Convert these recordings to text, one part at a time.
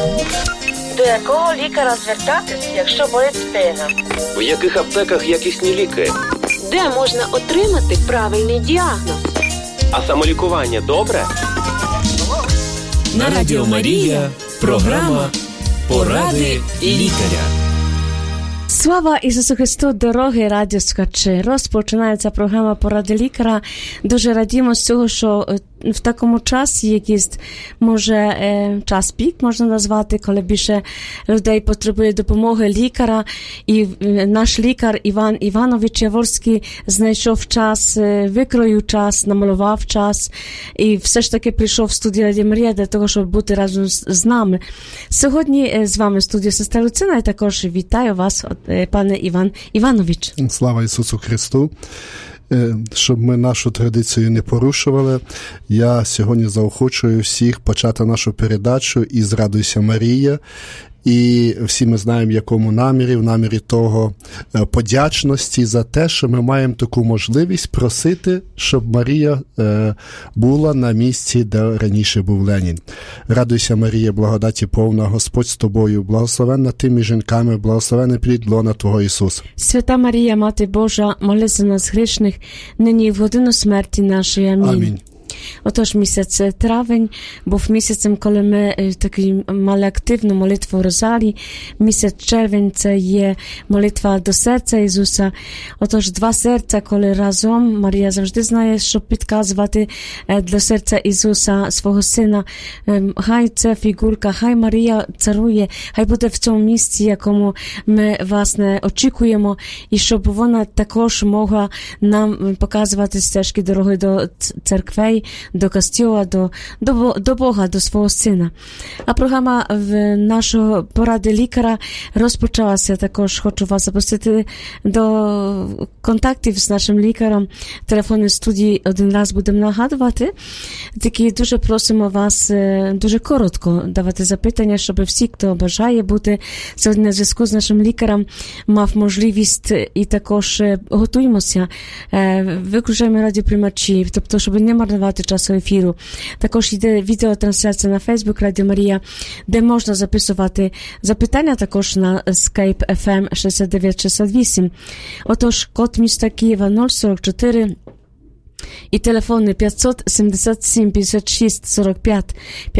До якого лікаря звертатись, якщо болить спина? В яких аптеках якісні ліки? Де можна отримати правильний діагноз? А самолікування добре? На Радіо Марія програма «Поради лікаря». Слава Ісусу Христу, дорогі радіослухачі! Розпочинається програма «Поради лікаря». Дуже радімо з цього, що в такому часі, який може час пік, можна назвати, коли більше людей потребує допомоги лікаря, і наш лікар Іван Іванович Яворський знайшов час, викроїв час, намалював час і все ж таки прийшов в студію Радіо Марія для того, щоб бути разом з нами. Сьогодні з вами в студії сестра Люцина і також вітаю вас, пане Іван Іванович. Слава Ісусу Христу! Щоб ми нашу традицію не порушували, я сьогодні заохочую всіх почати нашу передачу із «Радуйся, Марія». І всі ми знаємо, в якому намірі, в намірі того подячності за те, що ми маємо таку можливість просити, щоб Марія була на місці, де раніше був Ленін. Радуйся, Марія, благодаті повна, Господь з тобою, благословенна ти між жінками, благословенний плід лона Твого Ісус. Свята Марія, Мати Божа, моли за нас грішних, нині і в годину смерті нашої. Амінь. Амінь. Отож, місяць травень був місяцем, коли ми мали активну молитву Розарії. Місяць червень – це є молитва до серця Ісуса. Отож, два серця, коли разом, Марія завжди знає, що підказувати для серця Ісуса, свого Сина. Хай це фігурка, хай Марія царує, хай буде в цьому місці, якому ми, власне, очікуємо, і щоб вона також могла нам показувати стежки дороги до церквей, до костюла, до Бога, до свого Сина. А програма нашого «Поради лікаря» розпочалася. Також хочу вас запросити до контактів з нашим лікарем. Телефонні студії один раз будемо нагадувати. Тільки дуже просимо вас дуже коротко давати запитання, щоб всі, хто бажає бути сьогодні на зв'язку з нашим лікарем, мав можливість, і також готуємося, виключаємо радіоприймачі, тобто, щоб не марнувати часу ефіру. Також йде відеотрансляція на Facebook Радіо Марія, де можна записувати запитання, також на Skype FM 6968. Отож, код міста Києва 044 і телефони 577 56 45,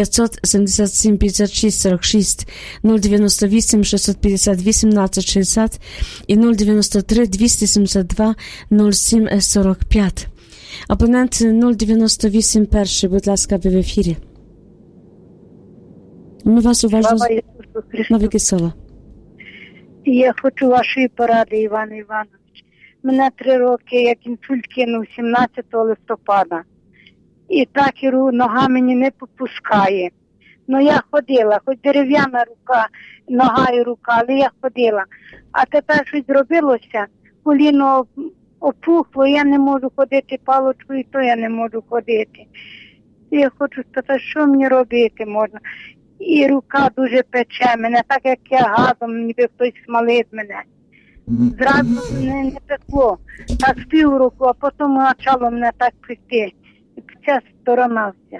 577 56 46, 098 650 18 60 і 093 272 07 45. Абонент 098 перший, будь ласка, ви в ефірі. Ми вас уважно... На віки слова. Я хочу вашої поради, Іван Іванович. Мене 3 роки, як інсульт кинув 17 листопада. І так і нога мені не попускає. Ну я ходила, хоч дерев'яна рука, нога і рука, але я ходила. А тепер щось зробилося, коліно опухло, я не можу ходити паличкою, то я не можу ходити. Я хочу сказати, що мені робити можна. І рука дуже пече мене, так як я газом, ніби хтось смалить мене. Зразу не пекло, так з півроку, а потім почало мене так пекти. Ця сторона вся.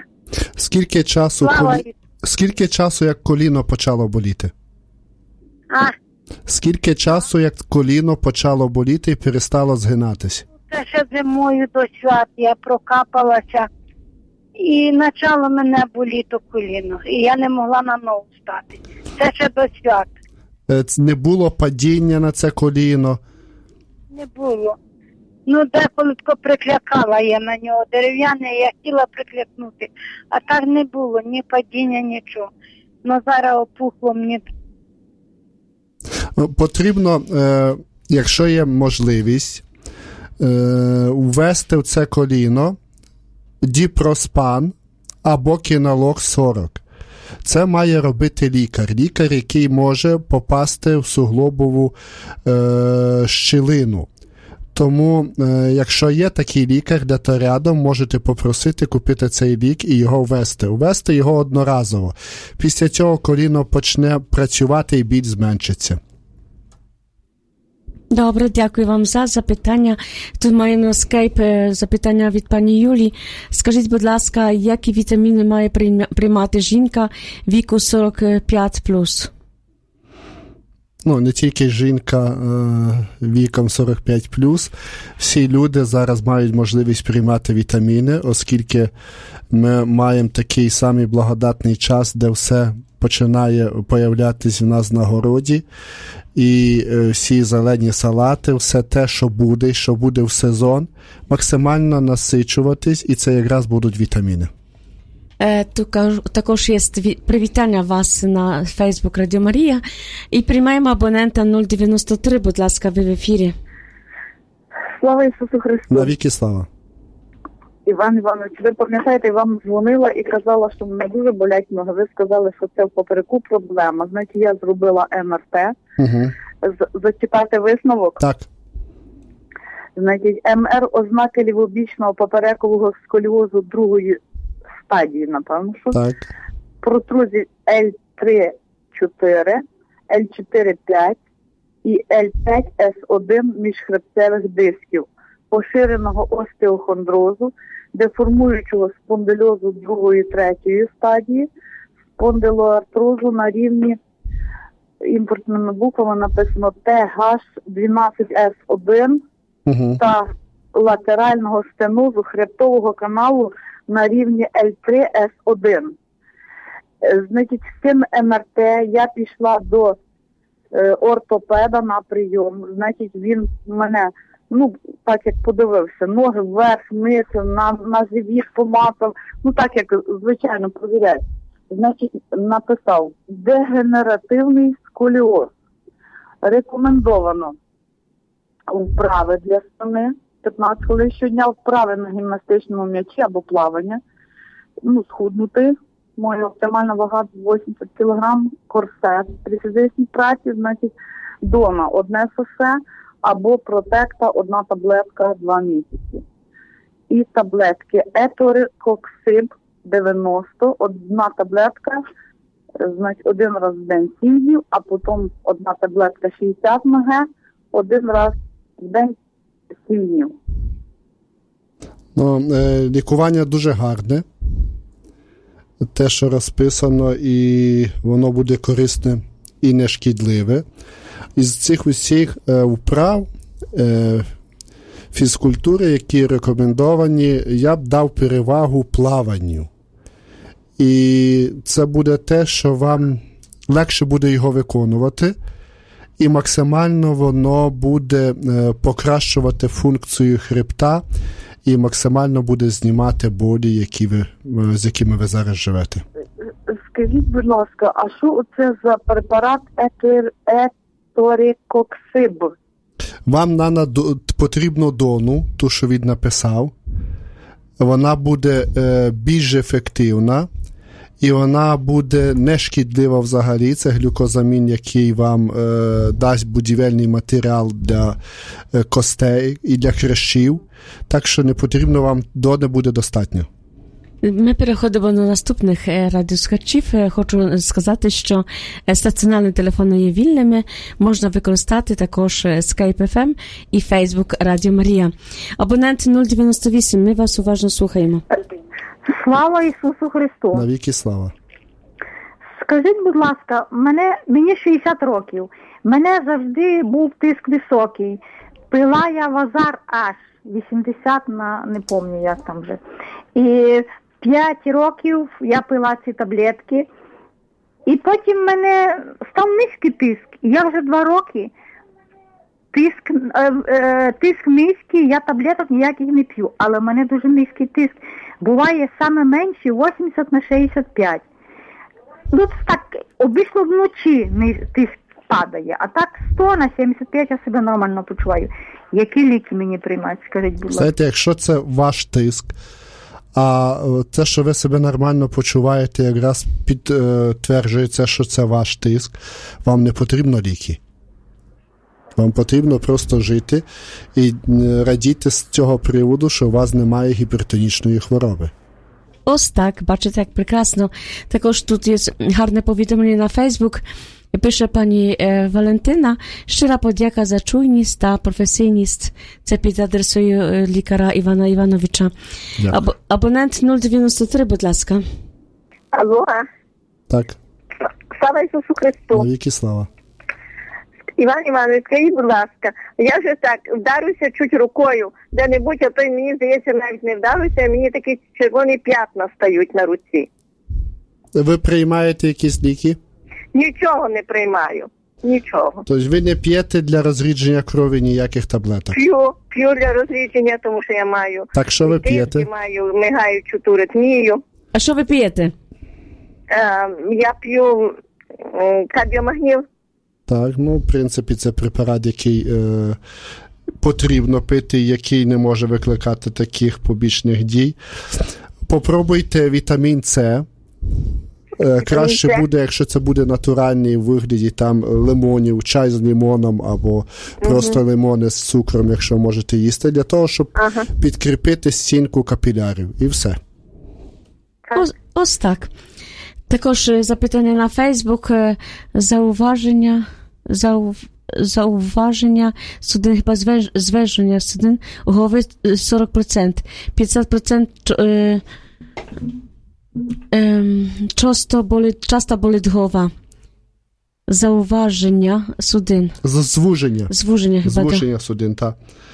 Скільки часу, як коліно почало боліти? Скільки часу, як коліно почало боліти і перестало згинатись? Це ще зимою до свят я прокапалася і почало мене боліти коліно. І я не могла на ногу стати. Це ще до свят. Не було падіння на це коліно? Не було. Ну, деколи приклякала я на нього. Дерев'яне я хотіла приклякнути. А так не було, ні падіння, нічого. Ну, зараз опухло мені. Потрібно, якщо є можливість, ввести в це коліно діпроспан або кінолог 40. Це має робити лікар. Лікар, який може попасти в суглобову щілину. Тому, якщо є такий лікар, де то рядом, можете попросити купити цей лік і його ввести. Ввести його одноразово. Після цього коліно почне працювати і біль зменшиться. Добре, дякую вам за запитання. Тут маємо на скайп запитання від пані Юлії. Скажіть, будь ласка, які вітаміни має приймати жінка віку 45+? Ну, не тільки жінка віком 45+, всі люди зараз мають можливість приймати вітаміни, оскільки ми маємо такий самий благодатний час, де все починає появлятись в нас на городі, і всі зелені салати, все те, що буде в сезон, максимально насичуватись, і це якраз будуть вітаміни. Також є привітання вас на Facebook Радіо Марія. І приймаємо абонента 093, будь ласка, ви в ефірі. Слава Ісусу Христу. Навіки слава. Іван Іванович, ви пам'ятаєте, я вам дзвонила і казала, що мене дуже болять ноги. Ви сказали, що це в попереку проблема. Значить, я зробила МРТ. Угу. Зачитати висновок? Так. Значить, МР ознаки лівобічного поперекового сколіозу другої стадії, напевно, що. Так. Протрузії L3-4, L4-5 і L5-S1 міжхребцевих дисків, поширеного остеохондрозу, деформуючого спондильозу другої, третьої стадії, спондилоартрозу на рівні, імпортними буквами написано TH12S1 та латерального стенозу хребтового каналу на рівні L3S1. Значить, з цим МРТ я пішла до ортопеда на прийом. Значить, він мене, так як подивився, ноги вверх, вниз, на живіт помацав, так як звичайно провіряють. Значить, написав: дегенеративний сколіоз. Рекомендовано вправи для спини, 15 хвилин щодня, вправи на гімнастичному м'ячі або плавання, схуднути. Моя оптимальна вага 80 кг, корсет при фізичній праці, значить, дома одне сосе або протекта, одна таблетка 2 місяці. І таблетки еторикоксиб 90, одна таблетка, значить, один раз в день 7 днів, а потім одна таблетка 60 мг, один раз в день 7 днів. Лікування дуже гарне. Те, що розписано, і воно буде корисне і не шкідливе. Із цих усіх вправ фізкультури, які рекомендовані, я б дав перевагу плаванню. І це буде те, що вам легше буде його виконувати, і максимально воно буде покращувати функцію хребта, і максимально буде знімати болі, з якими ви зараз живете. Скажіть, будь ласка, а що це за препарат еторикоксиб? Вам потрібно дону, ту, що він написав. Вона буде більш ефективна, і вона буде не шкідлива взагалі. Це глюкозамін, який вам дасть будівельний матеріал для костей і для хрящів. Так що не потрібно вам, дони буде достатньо. Ми переходимо до наступних радіослухачів. Хочу сказати, що стаціонарні телефони є вільними. Можна використати також Skype FM і Facebook Радіо Марія. Абонент 098, ми вас уважно слухаємо. Слава Ісусу Христу! Навіки слава! Скажіть, будь ласка, мені 60 років. Мене завжди був тиск високий. Пила я Вазар аж 80 не пам'ятаю, як там вже. І 5 років я пила ці таблетки. І потім в мене став низький тиск. Я вже 2 роки. Тиск низький, я таблеток ніяких не п'ю. Але в мене дуже низький тиск. Буває саме менший 80/65. Так, обично вночі тиск падає, а так 100/75 я себе нормально почуваю. Які ліки мені приймати, скажіть, будь ласка? Знаєте, якщо це ваш тиск, а те, що ви себе нормально почуваєте, якраз підтверджується, що це ваш тиск, вам не потрібно ліки. Вам потрібно просто жити і радіти з цього приводу, що у вас немає гіпертонічної хвороби. Ось так, бачите, як прекрасно. Також тут є гарне повідомлення на Facebook. Пише пані Валентина, щира подяка за чуйність та професійність. Це під адресою лікаря Івана Івановича. Абонент 093, будь ласка. Алло. Так. Слава Ісусу Христу. Віки слава. Іван Іванович, скажіть, будь ласка, я вже так вдаруся чуть рукою, де-небудь, а то мені здається, навіть не вдаруся, а мені такі червоні п'ятна стають на руці. Ви приймаєте якісь ліки? Нічого не приймаю. Нічого. Тобто ви не п'єте для розрідження крові ніяких таблеток? П'ю для розрідження, тому що я маю... Так, що ви п'єте? Маю мигаючу туритмію. А що ви п'єте? Я п'ю кардіомагніл. Так, в принципі, це препарат, який потрібно пити, який не може викликати таких побічних дій. Попробуйте вітамін С. Краще буде, якщо це буде натуральний у вигляді там лимонів, чай з лимоном або просто лимони з цукром, якщо можете їсти, для того, щоб підкріпити стінку капілярів. І все. Ось так. Також запитання на Фейсбук, зауваження судин, хіба звеження судин у голови 40%. 50% часто болить голова. Зауваження судин. Звуження. Звуження, хіба. Звуження судин, так.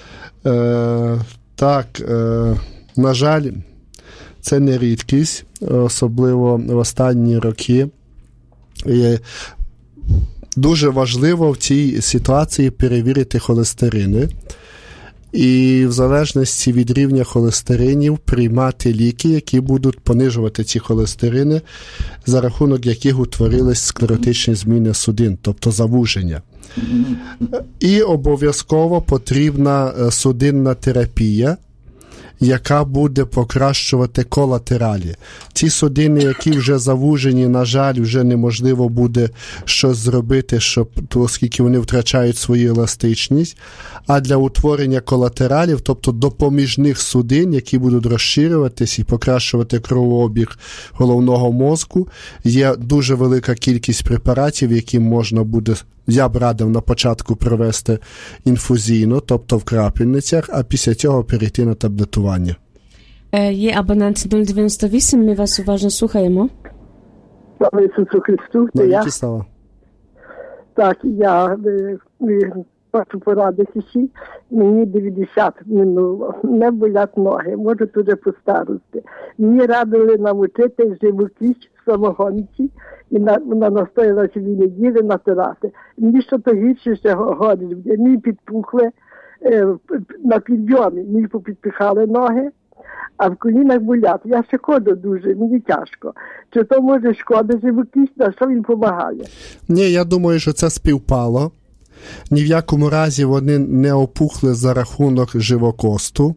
На жаль, це не рідкість, особливо в останні роки. І дуже важливо в цій ситуації перевірити холестерини. І в залежності від рівня холестеринів приймати ліки, які будуть понижувати ці холестерини, за рахунок яких утворились склеротичні зміни судин, тобто завуження. І обов'язково потрібна судинна терапія, яка буде покращувати колатералі. Ці судини, які вже завужені, на жаль, вже неможливо буде щось зробити, оскільки вони втрачають свою еластичність. А для утворення колатералів, тобто допоміжних судин, які будуть розширюватись і покращувати кровообіг головного мозку, є дуже велика кількість препаратів, які можна буде, я б радив на початку провести інфузійно, тобто в крапельницях, а після цього перейти на таблетування. Є абонент 098, ми вас уважно слухаємо. Слава Ісусу Христу, це я. Слава. Так, я хочу порадити всі. Мені 90 минуло, не болять ноги, може туди по старості. Мені радили навчити живокість в самогонці, і вона настояла 2 неділі натирати. Мені що то гірше ще горить, мені підпухли на підйомі, мені попідпихали ноги, а в колінах болять. Я ще ходжу дуже, мені тяжко. Чи то може шкода живокість, на що він допомагає? Ні, я думаю, що це співпало. Ні в якому разі вони не опухли за рахунок живокосту.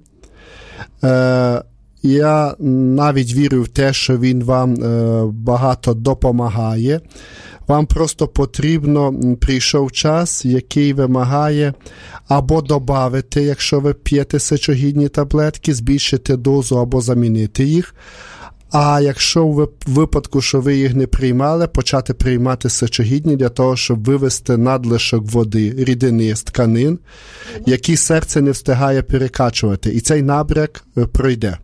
Я навіть вірю в те, що він вам багато допомагає. Вам просто потрібно, прийшов час, який вимагає або додати, якщо ви п'єте сечогідні таблетки, збільшити дозу або замінити їх. А якщо в випадку, що ви їх не приймали, почати приймати сечогідні для того, щоб вивести надлишок води, рідини з тканин, які серце не встигає перекачувати. І цей набряк пройде.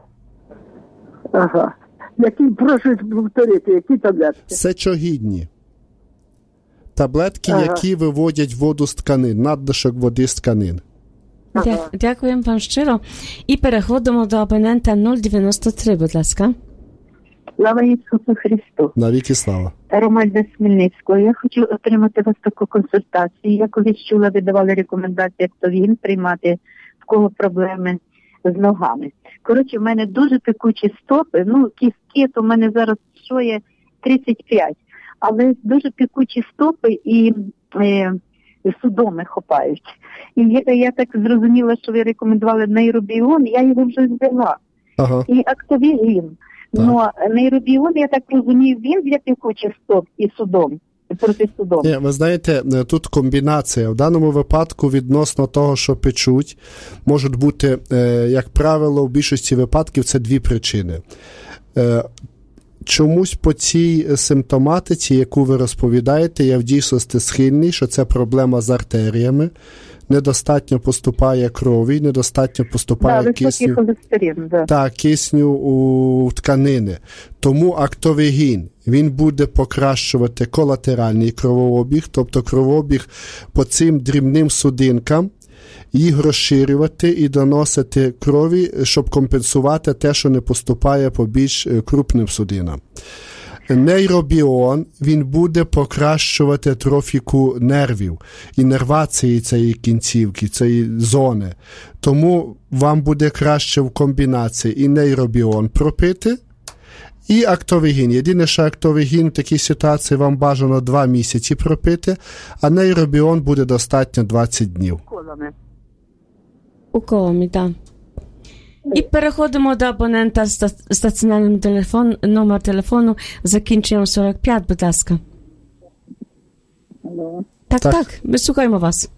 Ага. Прошу повторити, які таблетки? Сечогідні. Таблетки, які виводять воду з тканин, надлишок води з тканин. Дякуємо вам щиро. І переходимо до абонента 093, будь ласка. Слава Ісусу Христу. Навіки слава. Ромальда з Хмельницького. Я хочу отримати вас таку консультацію. Я колись чула, ви давали рекомендації, як він приймати, в кого проблеми з ногами. Коротше, в мене дуже пекучі стопи, кістки, то в мене зараз що є 35, але дуже пекучі стопи і судоми хопають. І я так зрозуміла, що ви рекомендували нейробіон, я його вже взяла. Ага. І актовігін. Ну, нейробіон, я так розумію, він для пекучих стоп і судом. Проти судом. Ні, ви знаєте, тут комбінація. В даному випадку відносно того, що печуть, можуть бути, як правило, в більшості випадків це 2 причини. чомусь по цій симптоматиці, яку ви розповідаєте, я в дійсності схильний, що це проблема з артеріями. Недостатньо поступає крові, недостатньо поступає кисню. Так, кисню у тканини. Тому актовегін, він буде покращувати колатеральний кровообіг, тобто кровообіг по цим дрібним судинкам, їх розширювати і доносити крові, щоб компенсувати те, що не поступає по більш крупним судинам. Нейробіон, він буде покращувати трофіку нервів, іннервації цієї кінцівки, цієї зони. Тому вам буде краще в комбінації і нейробіон пропити, і актовегін. Єдине, що актовегін в такій ситуації вам бажано 2 місяці пропити, а нейробіон буде достатньо 20 днів. Уколами, так. І переходимо до абонента з стаціонарним номер телефону, закінчуємо 45, будь ласка. Алло. Так, ми слухаємо вас.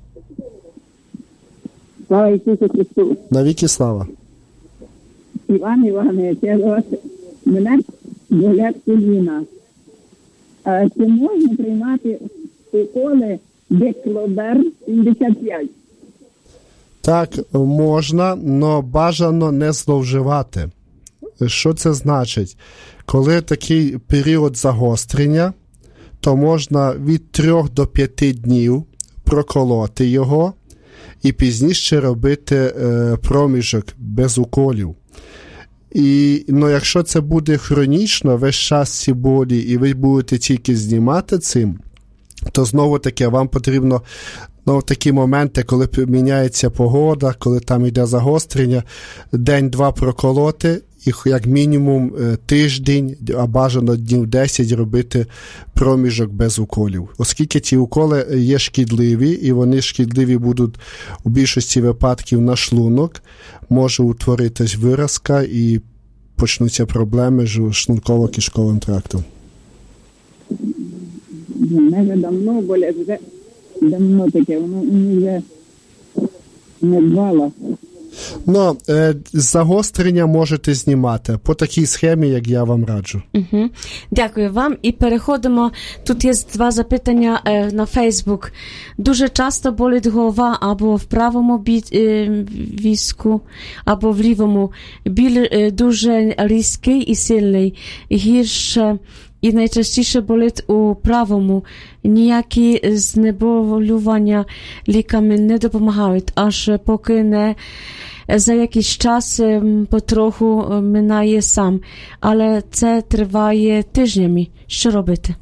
Слава Ісусу Христу. Навіки слава. Іван Іванович, я до вас, мене болять коліна. Чи можна приймати уколи Деклобер 75? Так, можна, але бажано не зловживати. Що це значить? Коли такий період загострення, то можна від 3 до 5 днів проколоти його і пізніше робити проміжок без уколів. Якщо це буде хронічно, весь час ці болі, і ви будете тільки знімати цим, то знову-таки вам потрібно в такі моменти, коли міняється погода, коли там йде загострення, день-два проколоти, і як мінімум тиждень, а бажано днів 10 робити проміжок без уколів. Оскільки ці уколи є шкідливі, і вони шкідливі будуть у більшості випадків на шлунок, може утворитись виразка і почнуться проблеми з шлунково-кишковим трактом. Мене давно болять, вже давно таке, воно вже не дбало. Загострення можете знімати по такій схемі, як я вам раджу. Угу. Дякую вам. І переходимо. Тут є 2 запитання на Фейсбук. Дуже часто болить голова або в правому візку, або в лівому. Біль дуже різкий і сильний. Гірше і найчастіше болить у правому. Ніякі знеболювання ліками не допомагають, аж поки не за якийсь час потроху минає сам. Але це триває тижнями. Що робити?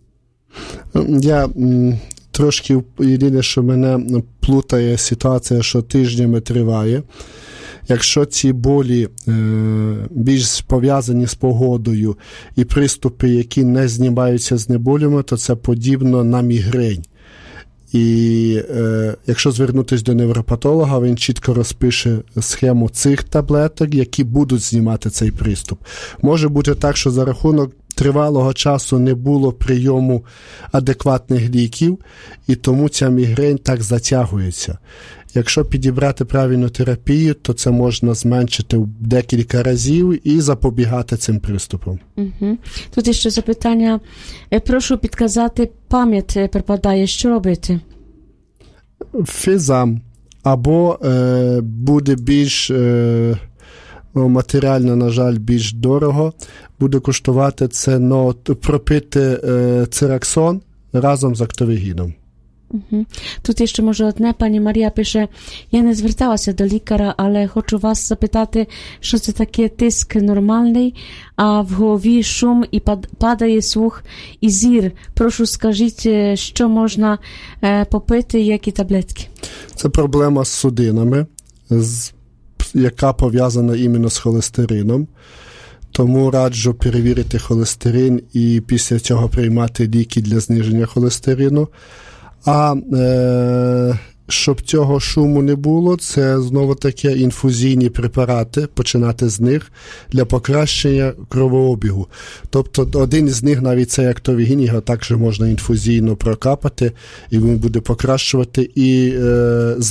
Я трошки, єдине, що мене плутає ситуація, що тижнями триває. Якщо ці болі більш пов'язані з погодою і приступи, які не знімаються знеболюваннями, то це подібно на мігрень. І якщо звернутися до невропатолога, він чітко розпише схему цих таблеток, які будуть знімати цей приступ. Може бути так, що за рахунок тривалого часу не було прийому адекватних ліків, і тому ця мігрень так затягується. Якщо підібрати правильну терапію, то це можна зменшити в декілька разів і запобігати цим приступам. Угу. Тут ще запитання. Прошу підказати, пам'ять припадає. Що робити? Фізам. Або буде більш матеріально, на жаль, більш дорого. Буде коштувати це пропити цираксон разом з актовегіном. Угу. Тут ще може одне, пані Марія пише, я не зверталася до лікаря, але хочу вас запитати, що це таке тиск нормальний, а в голові шум і падає слух і зір. Прошу скажіть, що можна попити, які таблетки? Це проблема з судинами, яка пов'язана іменно з холестерином. Тому раджу перевірити холестерин і після цього приймати ліки для зниження холестерину. А щоб цього шуму не було, це знову-таки інфузійні препарати, починати з них для покращення кровообігу. Тобто один із них, навіть цей актовегін, його також можна інфузійно прокапати, і він буде покращувати і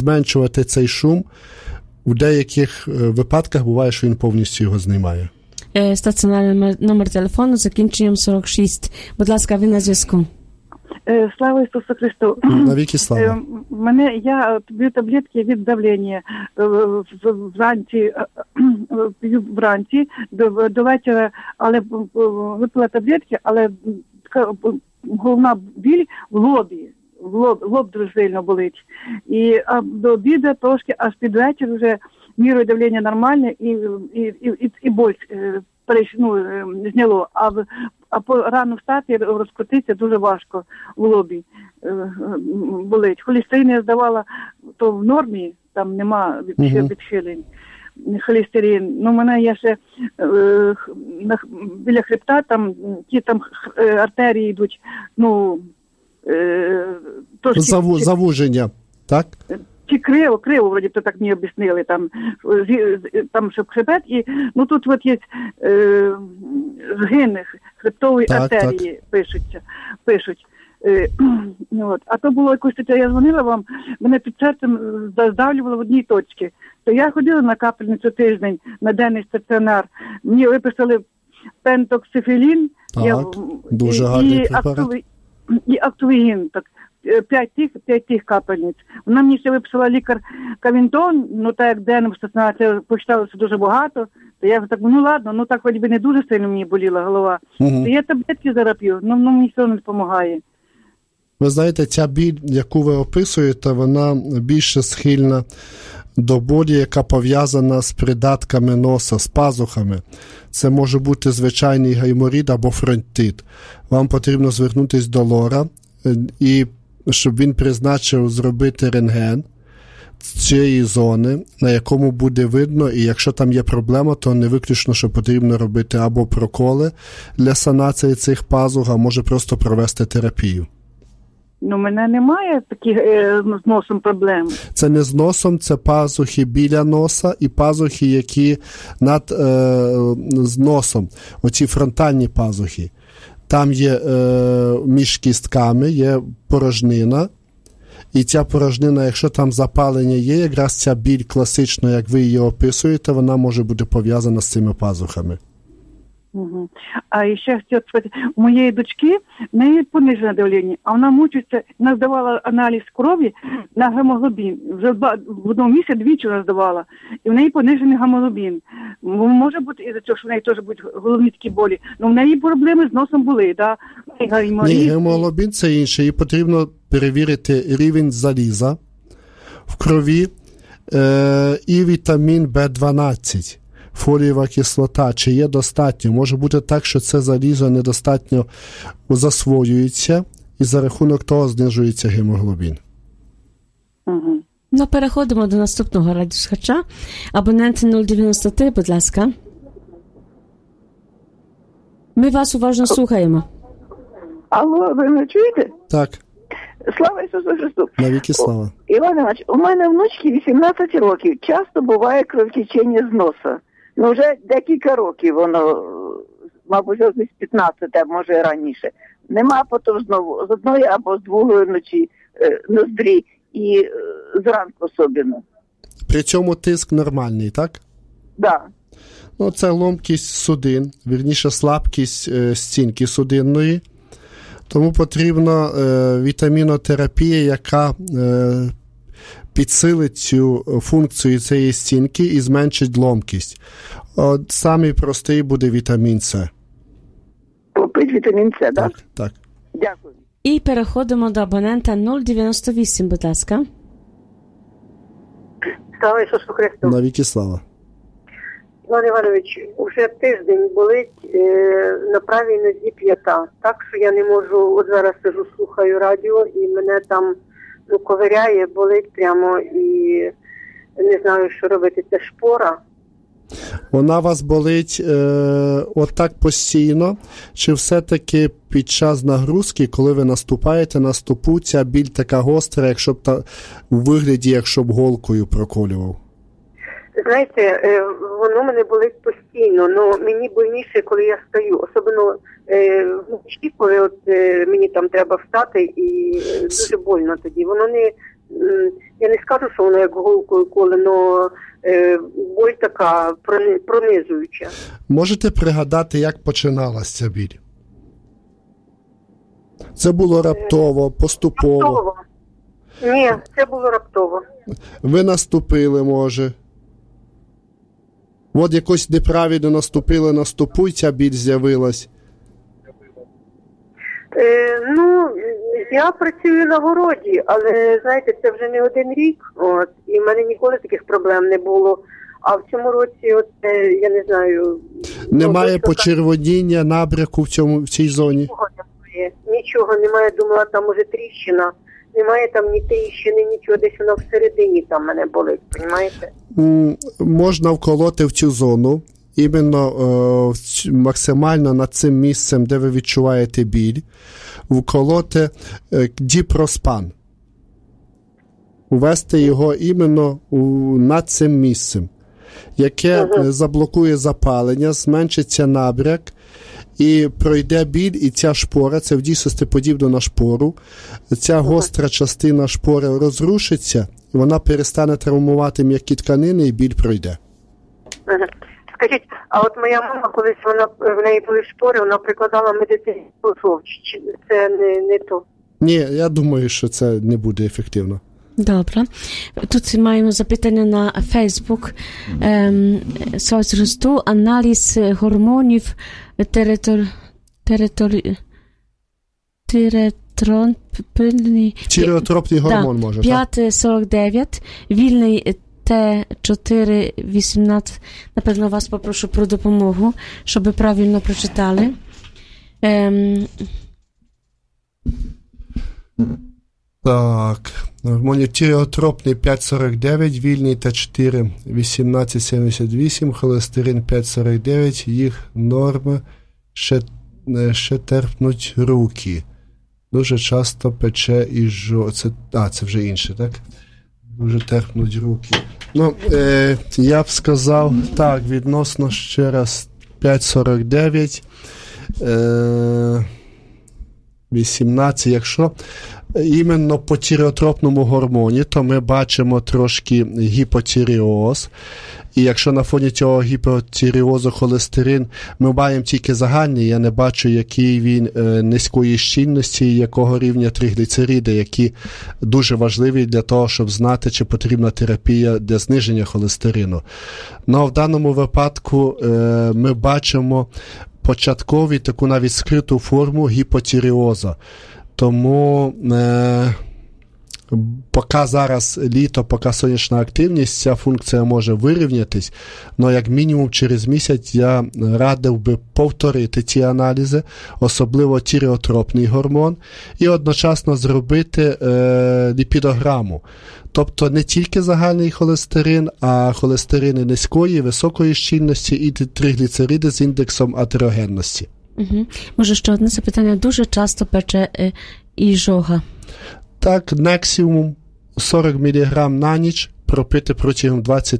зменшувати цей шум. У деяких випадках буває, що він повністю його знімає. стаціонарний номер телефону з закінченням 46. Будь ласка, ви на зв'язку. Слава Ісусу Христу. Навіки слава. Я п'ю таблетки від давлення вранці до вечора, але випила таблетки, але головна біль в лобі. Лоб дуже сильно болить. І до обіду трошки, аж під вечір вже мірою давлення нормальне і боль зняло. А рано встати, розкрутитися дуже важко в лобі болить. Холестерин я здавала, то в нормі, там нема відхилень. Холестерин. Ну, в мене є ще біля хребта, ті артерії йдуть, трошки... Завуження, так? Чи криво, вроді, то так мені об'яснили, там щоб хребет, і, тут от є згин хребтової артерії, пишуть. А то було якось, я дзвонила вам, мене під серцем здавлювало в одній точці. То я ходила на капельницю тиждень, на денний стаціонар, мені виписали пентоксифілін, дуже гарний препарат. І актовігін, 5 тих капельниць. Вона мені ще виписала лікар Кавінтон, так як денному стаціонарі, це почиталося дуже багато, то я так, ладно, так хоч би не дуже сильно мені боліла голова. То я таблетки зараз п'ю, мені все не допомагає. Ви знаєте, ця біль, яку ви описуєте, вона більше схильна до болі, яка пов'язана з придатками носа, з пазухами. Це може бути звичайний гайморит або фронтит. Вам потрібно звернутися до лора, і щоб він призначив зробити рентген цієї зони, на якому буде видно, і якщо там є проблема, то не виключно, що потрібно робити або проколи для санації цих пазух, а може просто провести терапію. У мене немає таких з носом проблем. Це не з носом, це пазухи біля носа і пазухи, які з носом, оці фронтальні пазухи. Там є між кістками, є порожнина, і ця порожнина, якщо там запалення є, якраз ця біль класично, як ви її описуєте, вона може бути пов'язана з цими пазухами. А ще хотів сказати, у моєї дочки в неї понижене давлення, а вона мучиться, вона здавала аналіз крові на гемоглобін. Вже в одному місці двічі вона здавала, і в неї понижений гемоглобін. Може бути із-за цього, що в неї теж будуть головні такі болі. В неї проблеми з носом були, так? Ні, гемоглобін це інше, їй потрібно перевірити рівень заліза в крові і вітамін В12. Фолієва кислота, чи є достатньо. Може бути так, що це залізо недостатньо засвоюється, і за рахунок того знижується гемоглобін. Переходимо до наступного радіослухача. Абонент 093, будь ласка. Ми вас уважно слухаємо. Алло, ви мене чуєте? Так. Слава Ісусу Христу. Навіки слава. Іван Іванович, у мене внучці 18 років. Часто буває кровотечення з носа. Вже декілька років воно, мабуть, десь 15, а може раніше. Нема потім знову з одної або з другої ночі ноздрі і зранку особливо. При цьому тиск нормальний, так? Так. Це ломкість судин, вірніше слабкість стінки судинної. Тому потрібна вітамінотерапія, яка підсилить цю функцію цієї стінки і зменшить ломкість. Самий простий буде вітамін С. Попить вітамін С, так? Так. Дякую. І переходимо до абонента 098, будь ласка. Слава Ісусу Христу. Навіки слава. Іван Іванович, уже тиждень болить на правій нозі п'ята. Так, що я не можу, от зараз сижу, слухаю радіо, і мене там ковиряє, болить прямо, і не знаю, що робити. Це шпора. Вона вас болить отак постійно? Чи все-таки під час нагрузки, коли ви наступаєте на стопу, ця біль така гостра, якщо б у вигляді, якщо б голкою проколював? Знаєте, воно мене болить постійно, але мені больніше, коли я стою. Особливо вночі, коли мені там треба встати, і дуже больно тоді. Воно я не скажу, що воно як голкою коли, але боль така пронизуюча. Можете пригадати, як починалася ця біль? Це було раптово, поступово? Раптово. Ні, це було раптово. Ви наступили, може? От якось неправильно наступили на стопу, і ця біль з'явилась? Я працюю на городі, але, знаєте, це вже не один рік, і в мене ніколи таких проблем не було. А в цьому році, я не знаю... Немає почервоніння, набряку в цій зоні? Нічого немає, думала, там може тріщина. Немає там ні тріщини, нічого, десь вона всередині там мене болить, розумієте? Можна вколоти в цю зону, іменно максимально над цим місцем, де ви відчуваєте біль, вколоти діпроспан. Увести його іменно над цим місцем, яке заблокує запалення, зменшиться набряк, і пройде біль, і ця шпора, це в дійсності подібно на шпору, ця гостра частина шпори розрушиться, і вона перестане травмувати м'які тканини, і біль пройде. Скажіть, а от моя мама, колись в неї були шпори, вона прикладала медицинську жовч. Чи це не то? Ні, я думаю, що це не буде ефективно. Добре. Тут маємо запитання на Facebook. Зросту аналіз гормонів тиреотропний гормон може, так? 5,49, вільний Т4,18. Напевно, вас попрошу про допомогу, щоб правильно прочитали. Так, гормонів тиреотропний 5,49, вільний Т4 18,78, холестерин 5,49, їх норми ще терпнуть руки. Дуже часто пече і це вже інше, так? Дуже терпнуть руки. Я б сказав, так, відносно ще раз 5,49, 18, якщо іменно по тиреотропному гормоні, то ми бачимо трошки гіпотиреоз. І якщо на фоні цього гіпотиреозу холестерин ми маємо тільки загальний, я не бачу, який він низької щільності і якого рівня тригліцериди, які дуже важливі для того, щоб знати, чи потрібна терапія для зниження холестерину. Но в даному випадку ми бачимо початкові, таку навіть скриту форму гіпотиреозу. Тому поки зараз літо, поки сонячна активність, ця функція може вирівнятись, але як мінімум через місяць я радив би повторити ці аналізи, особливо тиреотропний гормон, і одночасно зробити ліпідограму. Тобто не тільки загальний холестерин, а холестерини низької, високої щільності і тригліцериди з індексом атерогенності. Може, ще одне запитання. Дуже часто пече іжога. Так, максимум 40 мг на ніч пропити протягом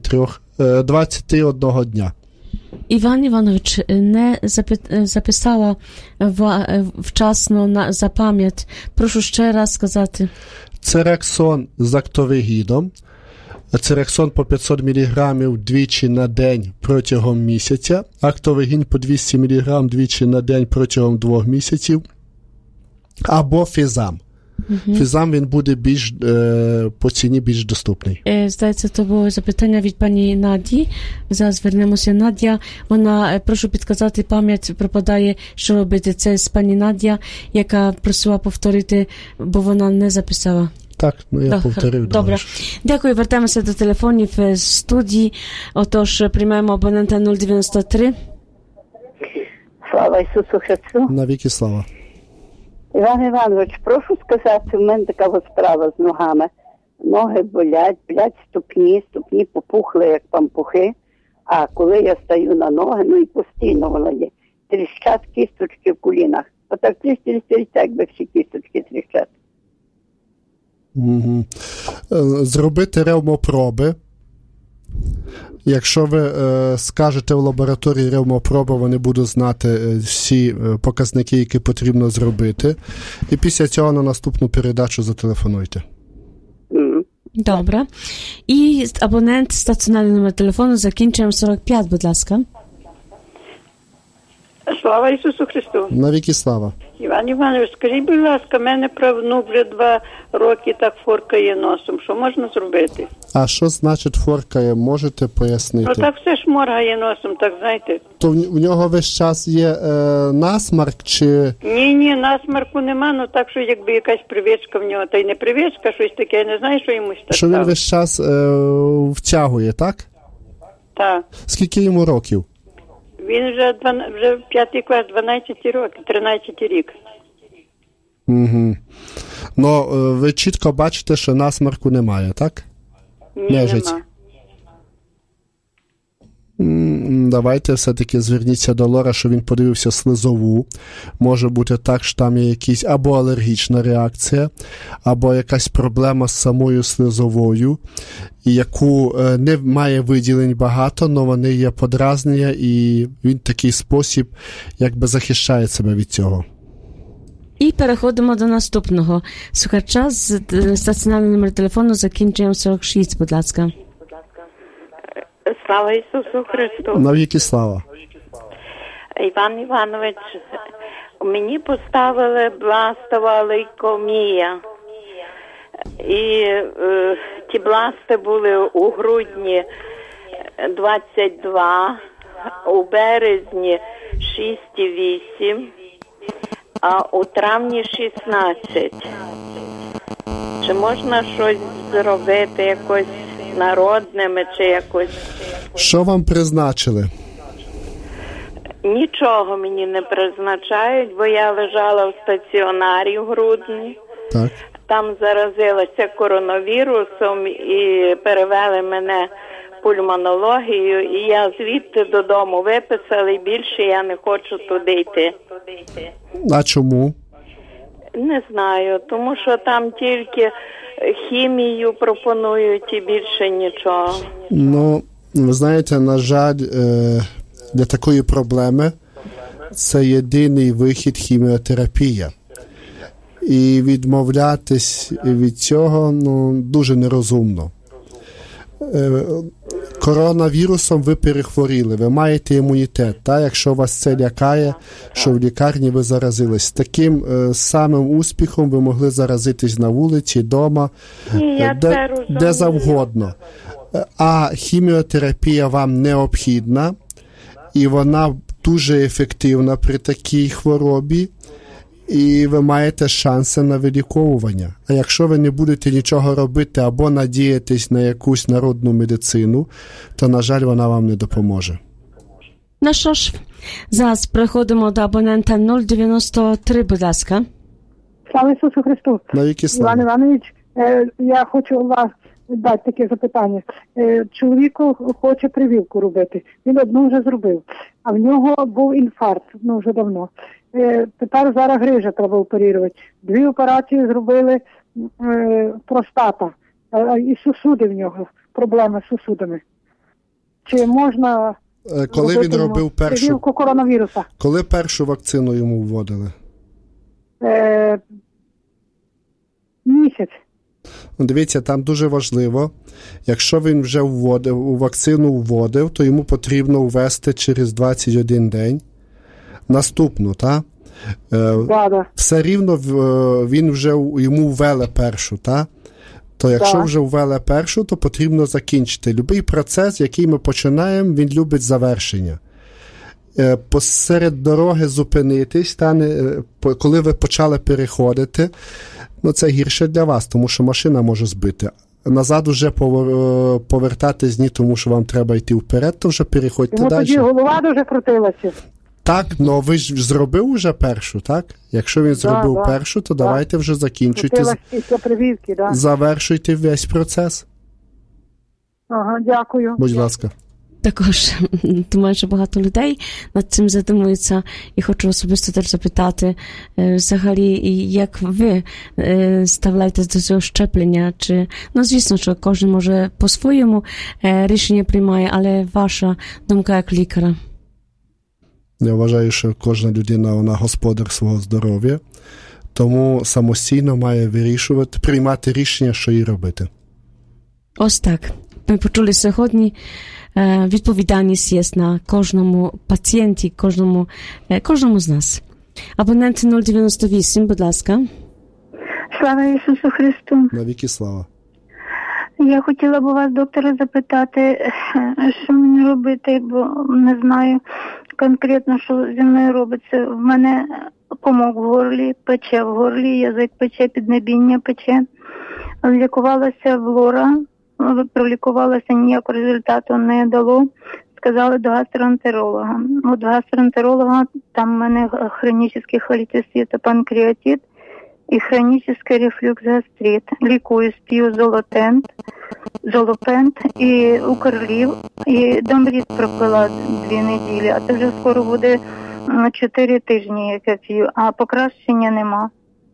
21 дня. Іван Іванович не записала вчасно за пам'ять. Прошу ще раз сказати. Церексон з актовегідом. Церексон по 500 мг двічі на день протягом місяця. Актовегін по 200 мг двічі на день протягом 2 місяців. Або фізам. Фізам він буде по ціні більш доступний. Здається, то було запитання від пані Наді. Зараз звернемося. Надя, вона, прошу підказати, пам'ять пропадає, що робити. Це з пані Надя, яка просила повторити, бо вона не записала. Так, я повторив. Добре. Дякую, вертаємося до телефонів з студії. Отож, приймаємо абонента 093. Слава Ісусу Христу. Навіки слава. Іван Іванович, прошу сказати, в мене така справа з ногами. Ноги болять ступні попухли, як пампухи. А коли я стаю на ноги, і постійно воно є, тріщать кісточки в колінах. Отак тріщать, якби всі кісточки тріщать. Зробити ревмопроби. Якщо ви скажете в лабораторії ревмопроби, вони будуть знати всі показники, які потрібно зробити. І після цього на наступну передачу зателефонуйте. Добре. І абонент стаціонарний номер телефону закінчуємо 45, будь ласка. Слава Ісусу Христу. Навіки слава. Іван Іванович, скажіть, будь ласка, мене правнук вже 2 роки так форкає носом. Що можна зробити? А що значить форкає? Можете пояснити? Ну так все шморгає носом, так знаєте. То в нього весь час є насмарк чи... Ні, насмарку нема, ну так, що якби якась привичка в нього, та й не привичка, щось таке, я не знаю, що йому стало. Що він весь час втягує, так? Так. Скільки йому років? Він вже 5 клас, 12 років, 13 рік. Угу. Ну, ви чітко бачите, що насмарку немає, так? Ні, нема. Давайте все-таки зверніться до лора, що він подивився слизову. Може бути так, що там є якась або алергічна реакція, або якась проблема з самою слизовою, яку не має виділень багато, але вони є подразнення, і він в такий спосіб якби захищає себе від цього. І переходимо до наступного слухача з стаціонарним номер телефону, закінчуємо 46, будь ласка. Слава Ісусу Христу. Навіки слава. Іван Іванович, мені поставили бластова лейкомія. І ті бласти були у грудні 22, у березні 6,8, а у травні 16. Чи можна щось зробити якось народними чи якось? Що вам призначили? Нічого мені не призначають, бо я лежала в стаціонарі в грудні. Так. Там заразилася коронавірусом і перевели мене в пульмонологію, і я звідти додому виписала, і більше я не хочу туди йти. А чому? Не знаю, тому що там тільки хімію пропонують і більше нічого. Ну, ви знаєте, на жаль, для такої проблеми це єдиний вихід хіміотерапія. І відмовлятись від цього дуже нерозумно. Коронавірусом ви перехворіли, ви маєте імунітет, та? Якщо вас це лякає, що в лікарні ви заразились. Таким самим успіхом ви могли заразитись на вулиці, вдома, де завгодно. А хіміотерапія вам необхідна, і вона дуже ефективна при такій хворобі, і ви маєте шанси на виліковування. А якщо ви не будете нічого робити або надіятись на якусь народну медицину, то, на жаль, вона вам не допоможе. Ну що ж, зараз переходимо до абонента 093, будь ласка. Слава Ісусу Христу. Навіки слава. Іван Іванович, я хочу у вас дати таке запитання. Чоловіку хоче прививку робити. Він одну вже зробив, а в нього був інфаркт, вже давно. Тепер зараз грижа треба оперувати. 2 операції зробили, простата, і сусуди в нього, проблеми з сусудами. Чи можна коли він робив прививку коронавіруса? Коли першу вакцину йому вводили? Місяць. Дивіться, там дуже важливо, якщо він вже вакцину вводив, то йому потрібно ввести через 21 день наступну, так? Все рівно він вже йому ввели першу, так? То якщо вже ввели першу, то потрібно закінчити. Любий процес, який ми починаємо, він любить завершення. Посеред дороги зупинитись, коли ви почали переходити, це гірше для вас, тому що машина може збити. Назад вже повертатись ні, тому що вам треба йти вперед, то вже переходьте далі. Тоді голова дуже крутилася. Так, але ви ж зробив вже першу, так? Якщо він зробив першу, то давайте вже закінчуйте. Завершуйте весь процес. Ага, дякую. Будь ласка. Також, думаю, що багато людей над цим задумуються, і хочу особисто теж запитати, взагалі, як ви ставляєтесь до цього щеплення? Чи, звісно, що кожен може по-своєму рішення приймає, але ваша думка як лікаря? Я вважаю, що кожна людина, вона господар свого здоров'я, тому самостійно має вирішувати, приймати рішення, що їй робити. Ось так. Ми почули сьогодні, відповідальність є на кожному пацієнті, кожному з нас. Абонент 098, будь ласка. Слава Ісусу Христу. Навіки слава. Я хотіла б у вас, докторе, запитати, що мені робити, бо не знаю конкретно, що зі мною робиться. В мене комок в горлі, пече в горлі, язик пече, піднебіння пече. Лікувалася в Лора, пролікувалася, ніякого результату не дало. Сказали до гастроентеролога. От гастроентеролога там в мене хронічний холецистит, панкреатит і хронічний рефлюкс-гастрит. Лікую, п'ю золопент і укрлів, і домріт пропила 2 неділі, а це вже скоро буде 4 тижні, як я п'ю, а покращення нема.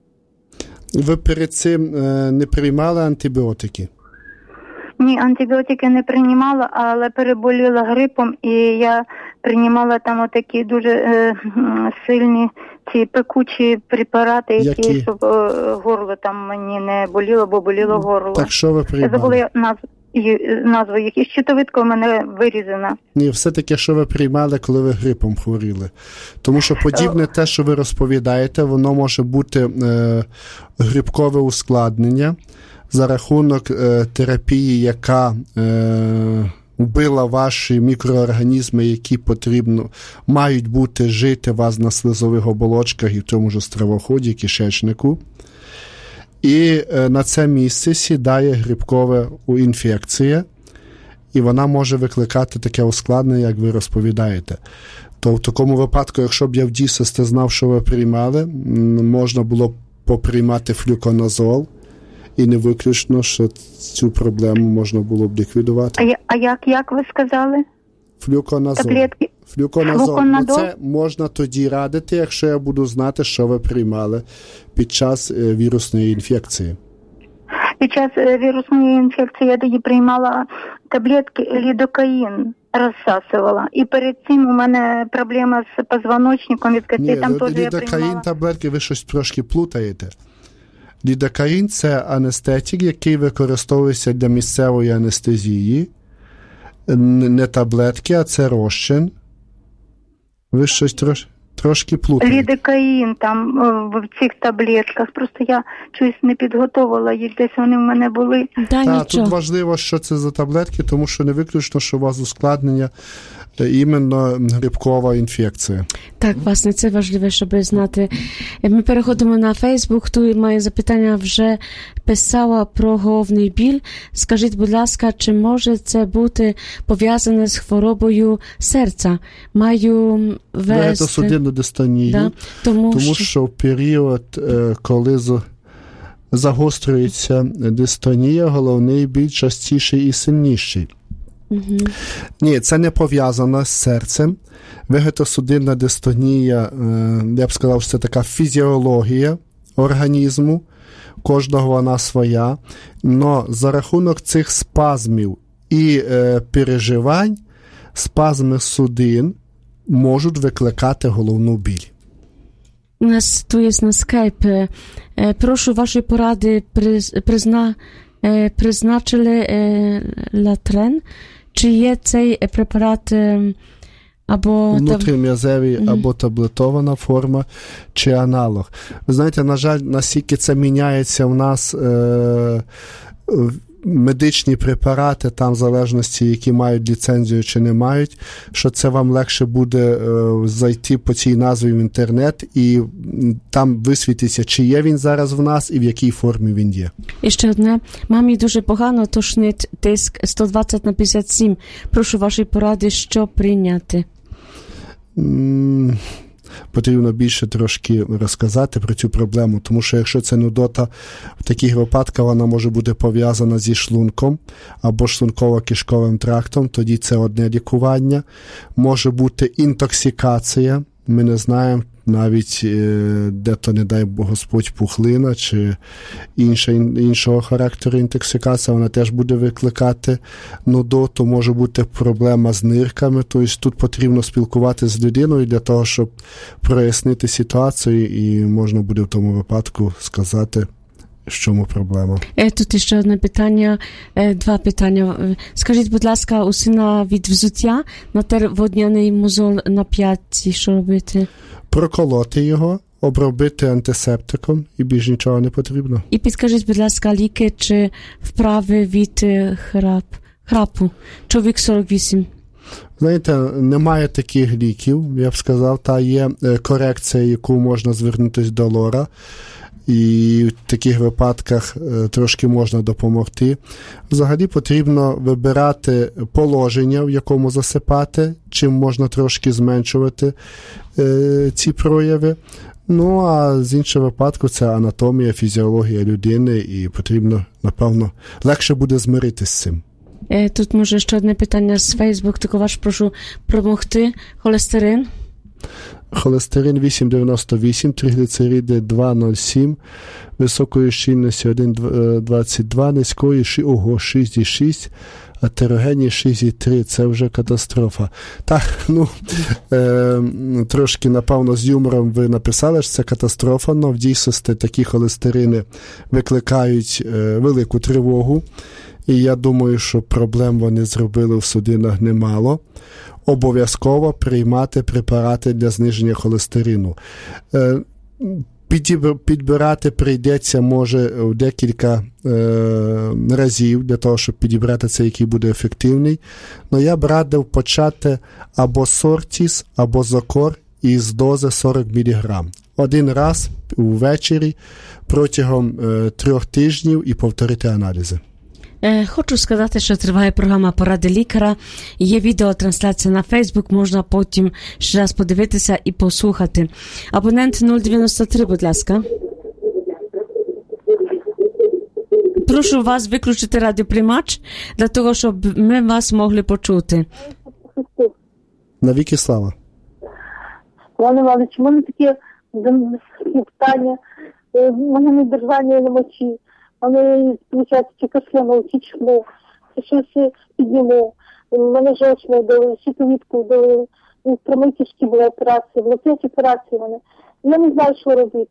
Ви перед цим не приймали антибіотики? Ні, антибіотики не приймала, але переболіла грипом, і я приймала там отакі дуже сильні ці пекучі препарати, які щоб горло там мені не боліло, бо боліло горло. Так що ви приймали? Я забула назву їх. І щитовидка у мене вирізана. Ні, все-таки, що ви приймали, коли ви грипом хворіли. Тому що подібне те, що ви розповідаєте, воно може бути грибкове ускладнення за рахунок терапії, яка вбила ваші мікроорганізми, які мають бути жити у вас на слизових оболочках і в тому ж стравоході, кишечнику. І на це місце сідає грибкова інфекція, і вона може викликати таке ускладнення, як ви розповідаєте. То в такому випадку, якщо б я в дійсності знав, що ви приймали, можна було б поприймати флюконазол, і не виключно, що цю проблему можна було б ліквідувати. А як ви сказали? Флюконазол. Таблетки? Флюконазол. Це можна тоді радити, якщо я буду знати, що ви приймали під час вірусної інфекції. Під час вірусної інфекції я тоді приймала таблетки лідокаїн, розсасувала. І перед цим у мене проблема з позвоночником від костей. Там теж я приймала. Лідокаїн таблетки ви щось трошки плутаєте. Лідокаїн – це анестетик, який використовується для місцевої анестезії. Не таблетки, а це розчин. Ви щось трошки плутаєте. Лідокаїн там в цих таблетках. Просто я щось не підготовила їх, десь вони в мене були. Тут важливо, що це за таблетки, тому що не виключно, що у вас ускладнення іменно грибкова інфекція. Так, власне, це важливо, щоб знати. Ми переходимо на Фейсбук, тут має запитання, вже писала про головний біль. Скажіть, будь ласка, чи може це бути пов'язане з хворобою серця? Маю вегетосудинну дистонію, тому що в період, коли загострюється дистонія, головний біль частіший і сильніший. Ні, це не пов'язано з серцем. Вегетосудинна дистонія, я б сказав, що це така фізіологія організму, кожного вона своя. Но за рахунок цих спазмів і переживань, спазми судин можуть викликати головну біль. У нас тут є на скайп. Прошу вашої поради, призначили латрен. Чи є цей препарат або внутрім'язевий, або таблетована форма, чи аналог? Ви знаєте, на жаль, наскільки це міняється в нас медичні препарати, там в залежності, які мають ліцензію чи не мають, що це вам легше буде зайти по цій назві в інтернет і там висвітиться, чи є він зараз в нас і в якій формі він є. І ще одне. Мамі дуже погано, тошнить, тиск 120/57. Прошу вашої поради, що прийняти? Потрібно більше трошки розказати про цю проблему, тому що якщо це нудота, в таких випадках вона може бути пов'язана зі шлунком або шлунково-кишковим трактом, тоді це одне лікування. Може бути інтоксикація, ми не знаємо навіть де-то, не дай Господь, пухлина чи іншого характеру інтоксикація, вона теж буде викликати нудоту, може бути проблема з нирками, тобто тут потрібно спілкуватися з людиною для того, щоб прояснити ситуацію і можна буде в тому випадку сказати, в чому проблема. Тут ще одне питання, два питання. Скажіть, будь ласка, у сина від взуття натер водняний мозоль на п'ятці, що робити? Проколоти його, обробити антисептиком і більш нічого не потрібно. І підкажіть, будь ласка, ліки чи вправи від храпу? Чоловік 48. Знаєте, немає таких ліків, я б сказав, та є корекція, яку можна звернутися до лора, і в таких випадках трошки можна допомогти. Взагалі потрібно вибирати положення, в якому засипати, чим можна трошки зменшувати ці прояви. Ну, а з іншого випадку це анатомія, фізіологія людини, і потрібно, напевно, легше буде змиритися з цим. Тут може ще одне питання з Facebook, тільки вас прошу допомогти. Холестерин? Холестерин 8,98, тригліцериди 2,07, високої щільності 1,22, низької 6,6, атерогенії 6,3. Це вже катастрофа. Так, трошки, напевно, з юмором ви написали, що це катастрофа, але в дійсності такі холестерини викликають велику тривогу. І я думаю, що проблем вони зробили в судинах немало. Обов'язково приймати препарати для зниження холестерину. Підбирати прийдеться, може, в декілька разів для того, щоб підібрати цей, який буде ефективний. Но я б радив почати або Сортіс, або Зокор із дози 40 мг. Один раз увечері протягом 3 тижнів і повторити аналізи. Хочу сказати, що триває програма «Поради лікаря». Є відеотрансляція на Facebook, можна потім ще раз подивитися і послухати. Абонент 093, будь ласка. Прошу вас виключити радіоприймач, для того, щоб ми вас могли почути. Навіки слава. Іван Іванович, у мене таке питання. У мене недержання на мочі. Вони, виходить, чи кашлянув, чи чхнув, чи щось підніму. Мене жовчно дали, щитовідку дали, прямі кишки були операції, були 5 операцій мене. Я не знаю, що робити.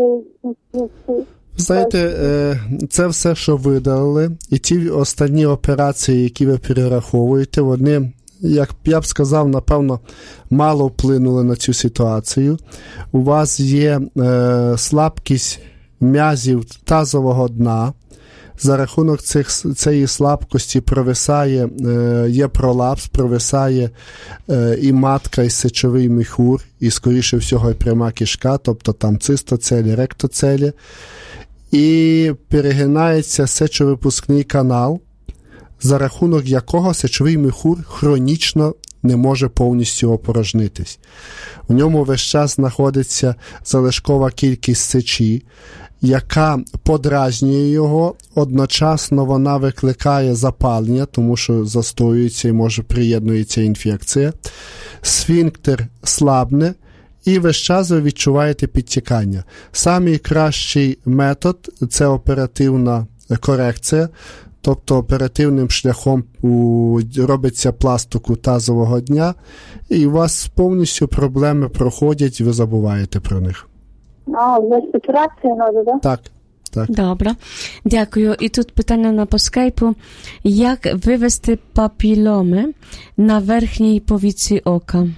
Знаєте, це все, що видалили, і ті останні операції, які ви перераховуєте, вони, як я б сказав, напевно, мало вплинули на цю ситуацію. У вас є слабкість м'язів тазового дна. За рахунок цієї слабкості провисає, є пролапс, провисає і матка, і сечовий міхур, і, скоріше всього, і пряма кишка, тобто там цистоцелі, ректоцелі, і перегинається сечовипускний канал, за рахунок якого сечовий міхур хронічно не може повністю опорожнитись. У ньому весь час знаходиться залишкова кількість сечі, яка подразнює його, одночасно вона викликає запалення, тому що застоюється і може приєднується інфекція. Сфінктер слабне, і весь час ви відчуваєте підтікання. Самий кращий метод – це оперативна корекція, тобто оперативним шляхом робиться пластику тазового дна, і у вас повністю проблеми проходять, і ви забуваєте про них. Значить, операція треба, так? Так. Добре. Дякую. І тут питання на по скайпу. Як вивести папіломи на верхній повіці ока?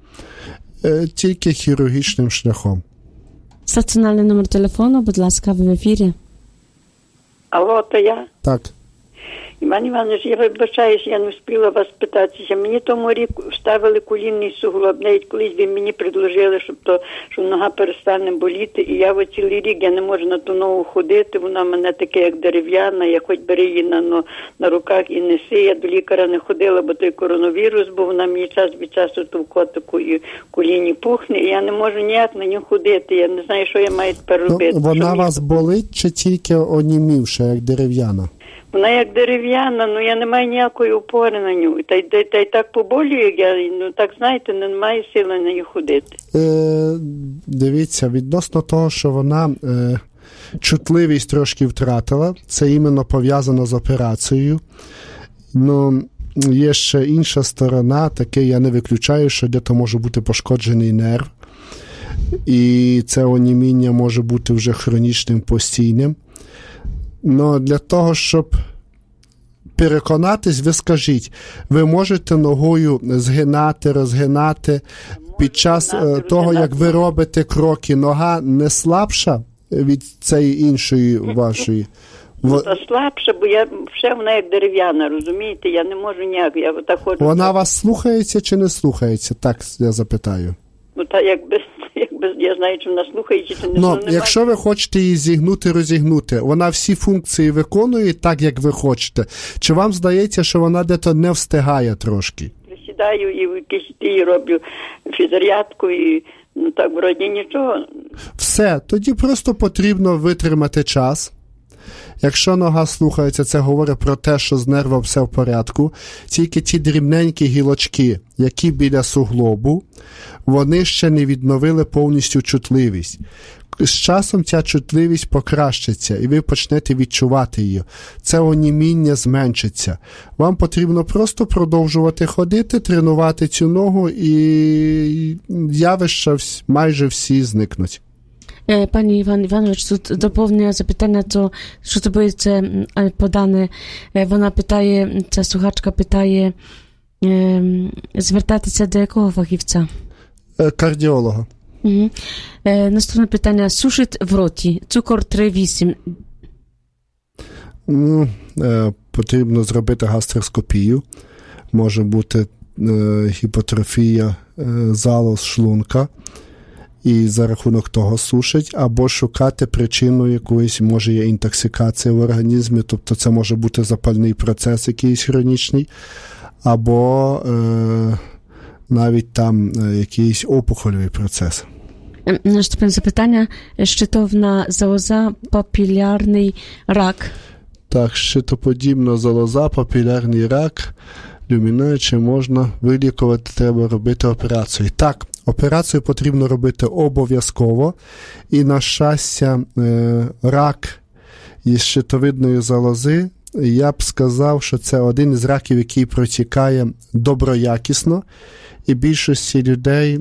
Тільки хірургічним шляхом. Стаціонарний номер телефону, будь ласка, ви в ефірі. Алло, то я? Так. Іван Іванович, я вибачаюсь, я не встигла вас питатися. Мені тому рік вставили колінний суглоб. Навіть колись ви мені предложили, що нога перестане боліти. І я в цілий рік я не можу на ту ногу ходити. Вона в мене таке, як дерев'яна. Я хоч бери її на руках і неси. Я до лікаря не ходила, бо той коронавірус, бо вона мені час від часу товкотику і коліні пухне. І я не можу ніяк на ній ходити. Я не знаю, що я маю тепер робити. Вона вас болить чи тільки онімівша, як дерев'яна? Вона як дерев'яна, я не маю ніякої опори на нього. Та й так поболює, так, знаєте, не маю сили на неї ходити. Дивіться, відносно того, що вона чутливість трошки втратила, це іменно пов'язано з операцією. Є ще інша сторона, таке я не виключаю, що десь може бути пошкоджений нерв. І це оніміння може бути вже хронічним, постійним. Но для того, щоб переконатись, ви скажіть, ви можете ногою згинати, розгинати під час того, як ви робите кроки, нога не слабша від цієї іншої вашої? Та слабша, бо вона як дерев'яна, розумієте? Я не можу ніяк, я так хочу. Вона вас слухається чи не слухається? Так я запитаю. Та якби я знаю, чи вона слухається, чи не слухається. Якщо ви хочете її зігнути, розігнути, вона всі функції виконує так, як ви хочете? Чи вам здається, що вона дето не встигає трошки? Присідаю і в якійсь роблю фізарядку і так вроді нічого. Все, тоді просто потрібно витримати час. Якщо нога слухається, це говорить про те, що з нервом все в порядку. Тільки ті дрібненькі гілочки, які біля суглобу, вони ще не відновили повністю чутливість. З часом ця чутливість покращиться, і ви почнете відчувати її. Це оніміння зменшиться. Вам потрібно просто продовжувати ходити, тренувати цю ногу, і явища майже всі зникнуть. Pani Iwanowicz, тут доповнює запитання, що to było podane. Вона питає, ця слухачка питає, звертатися до якого фахівця? Кардіолога. Угу. Наступне питання. Сушить в роті. Цукор 3,8. Потрібно зробити гастроскопію. Може бути гіпотрофія залоз шлунка. І за рахунок того сушить, або шукати причину якоїсь, може є інтоксикація в організмі, тобто це може бути запальний процес якийсь хронічний, або навіть там якийсь опухольовий процес. Наступне запитання. Щитовна залоза, папілярний рак. Так, щитоподібна залоза, папілярний рак, люмінуючи, можна вилікувати, треба робити операцію. Так, операцію потрібно робити обов'язково, і, на щастя, рак із щитовидної залози, я б сказав, що це один із раків, який протікає доброякісно, і більшості людей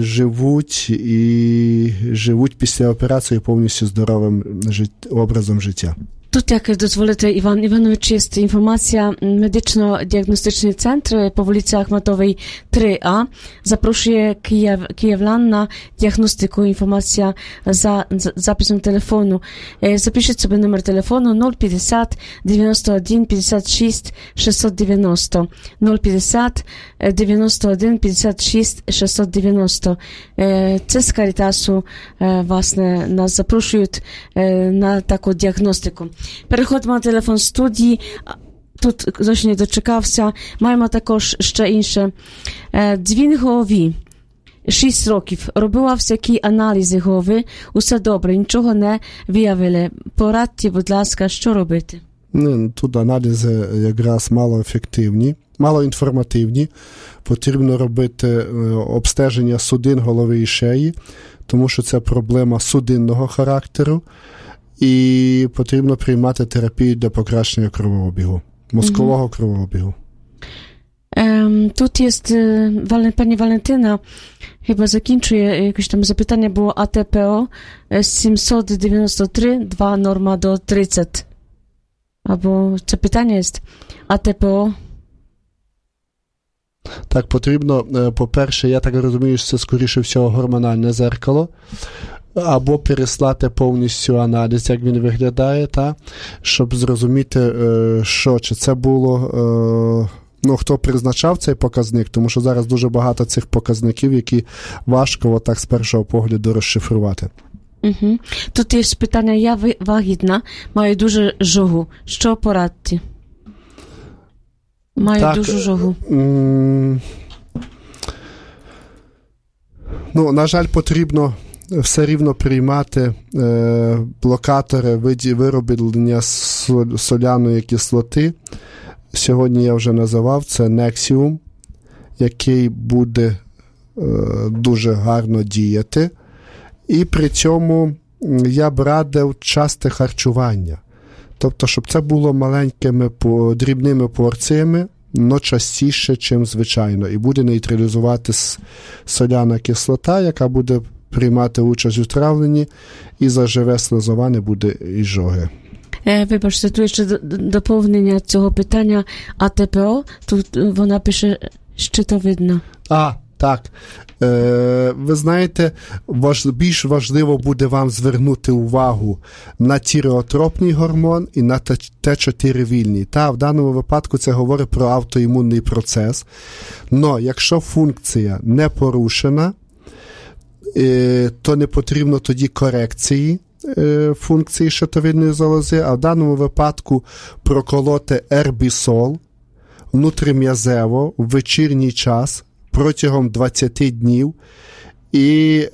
живуть після операції повністю здоровим образом життя. Тут, jak dozwolite, Iwan Iwanowicz, jest informacja medyczno-diagnostyczny centr po ulicy Achmatowej 3A. Zaproszę kijewlan na diagnostyku. Informacja za zapisem telefonu. Zapiszcie sobie numer telefonu 050 91 56 690. 050 91 56 690. Це з Карітасу, власне, нас запрошують на таку діагностику. Переходимо на телефон студії. Тут хтось не дочекався. Маємо також ще інше. Дзвін голові. 6 років. Робила всякі аналізи голови. Усе добре, нічого не виявили. Порадьте, будь ласка, що робити? Тут аналізи якраз малоефективні, малоінформативні. Потрібно робити обстеження судин голови і шиї, тому що це проблема судинного характеру. І потрібно приймати терапію для покращення кровообігу, мозкового кровообігу. Тут є pani Walentyna, chyba закінчує jakieś tam zapytanie, było ATPO 793, 2 norma do 30. Або це питання є АТПО. Так, потрібно, по-перше, я так розумію, що це скоріше всього гормональне зеркало, або переслати повністю аналіз, як він виглядає, щоб зрозуміти, що, чи це було, хто призначав цей показник, тому що зараз дуже багато цих показників, які важко отак з першого погляду розшифрувати. Угу. Тут є питання, я вагітна, маю дуже жогу. Що порадити? Маю дуже жогу. На жаль, потрібно все рівно приймати блокатори вироблення соляної кислоти. Сьогодні я вже називав, це Nexium, який буде дуже гарно діяти. І при цьому я б радив часте харчування. Тобто, щоб це було маленькими, дрібними порціями, но частіше, чим звичайно. І буде нейтралізувати соляна кислота, яка буде приймати участь у травленні, і заживе слизова, не буде ізжоги. Вибачте, тут ще доповнення цього питання АТПО, тут вона пише, що то видно. Так. Ви знаєте, більш важливо буде вам звернути увагу на тіреотропний гормон і на Т4 вільний. В даному випадку це говорить про автоімунний процес. Но якщо функція не порушена, то не потрібно тоді корекції функції щитовидної залози, а в даному випадку проколоти ербісол внутрім'язево в вечірній час протягом 20 днів, і